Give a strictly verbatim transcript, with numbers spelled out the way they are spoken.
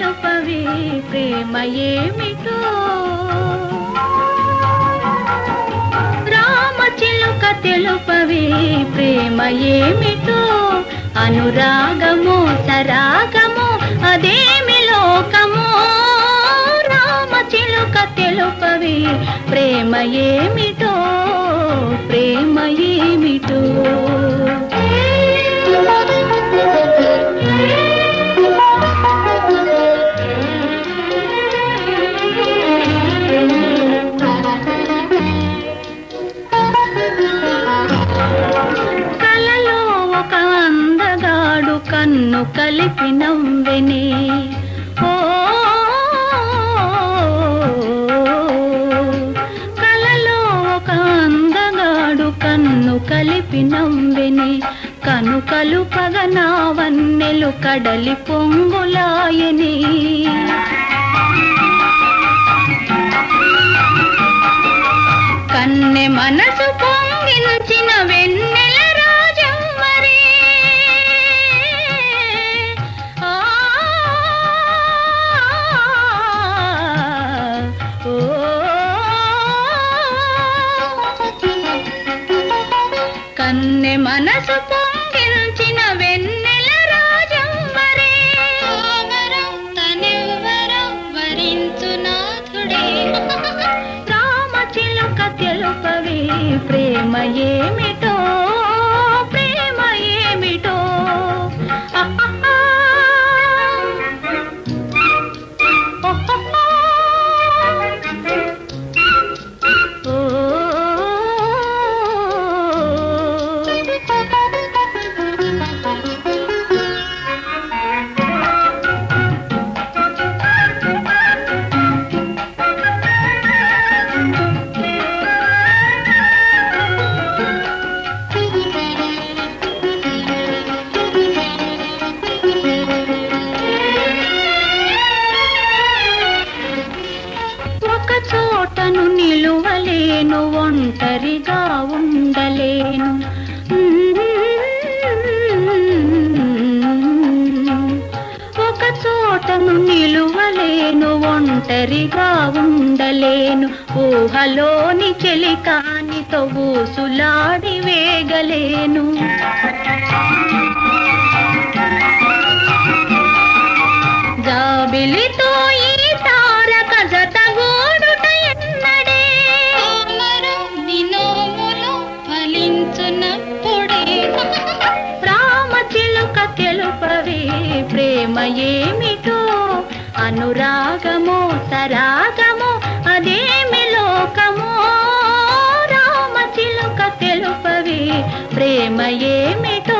తెలుపవి ప్రేమ ఏమిటో రామచిలుక తెలుపవి ప్రేమ ఏమిటో అనురాగమో సరాగమో అదేమి లోకమో రామచిలుక తెలుపవి ప్రేమ ఏమిటో ప్రేమ ఏమిటో కలలో ఒక అందగాడు కన్ను కలిపి నవ్వెనే ఓ కలలో ఒక అందగాడు కన్ను కలిపి నవ్వెనే కను కలుపగ నా వన్నెలు కడలి పొంగులాయని కన్నె మనసు పొంగించిన వెన్నెల రాజమ్మరే ఆ ఓ కన్నె మనసు పొంగించిన వెన్నెల రాజమ్మరే తనెవ్వరో వరించు నాథుడే రామచిలుక తెలుపవి ప్రేమ ఏమిటో ప్రేమ ఏమిటో అహహా. ఓహోహో. ఓ. ఒక చోటను నిలువలేను ఒంటరిగా ఉండలేను ఒక చోటను నిలువలేను ఒంటరిగా ఉండలేను ఊహలోని చెలికానితో ఊసులాడి వేగలేను జాబిలితో ఈ తారక జతగూడుట ఎన్నడే వినోములు ఫలించునప్పుడే రామచిలుక తెలుపవి ప్రేమ ఏమిటో అనురాగమో సరాగమో అదేమి లోకమో రామచిలుక తెలుపవి ప్రేమ ఏమిటో